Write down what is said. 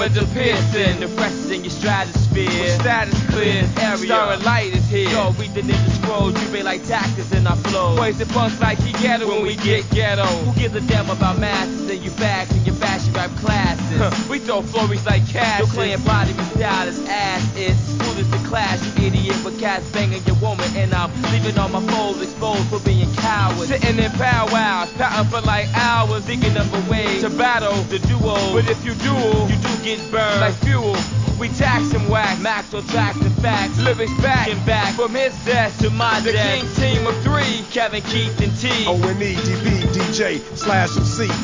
hammer to piercing. The fresh is in your stratosphere. Status clear, area. Starring light is here. Yo, read the ninja scroll, you be like tactics in our flow. Poison punks like he ghetto when we get ghetto. Who gives a damn about masses and you facts and your fashion rap classes? We throw flurries like cats. Your clan body be style as ass is. School is the class, you idiot with cats banging your woman. And I'm leaving all my foes exposed for being cowards. Sitting in powwows, pouting for like hours, thinking of a way to battle the duo. But if you duel, you do get burned like fuel. We tax and wax, max or tracks and facts. Lyrics back and back, from his desk to my desk. The king team of three, Kevin, Keith, and T. O-N-E-D-B, DJ, /MC.